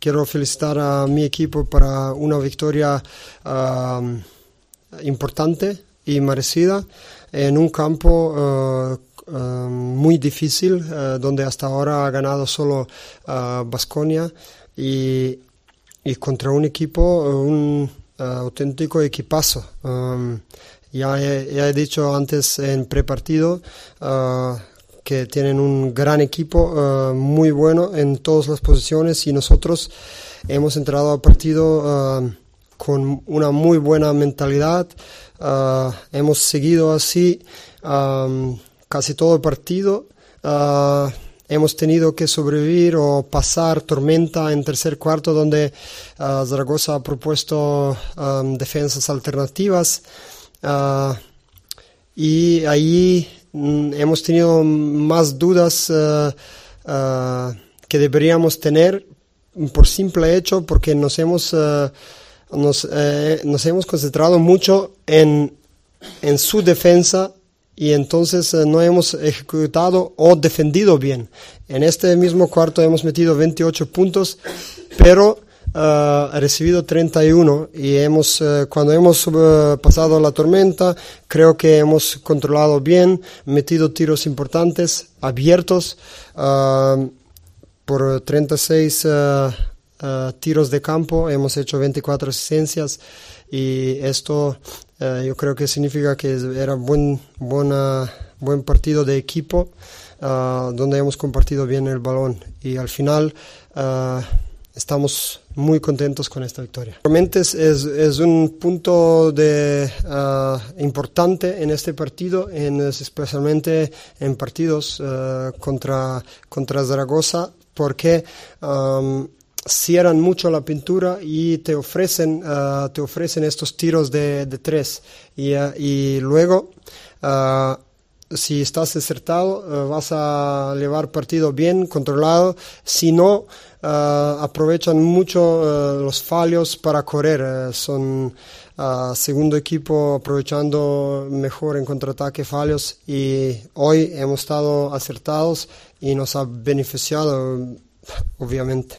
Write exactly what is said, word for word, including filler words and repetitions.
quiero felicitar a mi equipo para una victoria uh, importante y merecida en un campo uh, uh, muy difícil, uh, donde hasta ahora ha ganado solo Baskonia, uh, y, y contra un equipo, uh, un uh, auténtico equipazo. Um, ya, he, ya he dicho antes en prepartido uh, que tienen un gran equipo, uh, muy bueno en todas las posiciones, y nosotros hemos entrado al partido uh, con una muy buena mentalidad. Uh, hemos seguido así um, casi todo el partido. Uh, hemos tenido que sobrevivir o pasar tormenta en tercer cuarto, donde uh, Zaragoza ha propuesto um, defensas alternativas, uh, y ahí mm, hemos tenido más dudas uh, uh, que deberíamos tener por simple hecho, porque nos hemos uh, Nos, eh, nos hemos concentrado mucho en, en su defensa, y entonces eh, no hemos ejecutado o defendido bien. En este mismo cuarto hemos metido veintiocho puntos, pero uh, recibido treinta y uno, y hemos, uh, cuando hemos uh, pasado la tormenta, creo que hemos controlado bien, metido tiros importantes, abiertos, uh, por treinta y seis uh, Uh, tiros de campo, hemos hecho veinticuatro asistencias, y esto uh, yo creo que significa que era buen buena, buen partido de equipo, uh, donde hemos compartido bien el balón, y al final uh, estamos muy contentos con esta victoria. Realmente es, es, es un punto de, uh, importante en este partido, en, especialmente en partidos uh, contra, contra Zaragoza, porque um, cierran mucho la pintura y te ofrecen, uh, te ofrecen estos tiros de, de tres, y, uh, y luego uh, si estás acertado uh, vas a llevar partido bien controlado. Si no, uh, aprovechan mucho uh, los fallos para correr, uh, son uh, segundo equipo aprovechando mejor en contraataque fallos, y hoy hemos estado acertados y nos ha beneficiado, obviamente.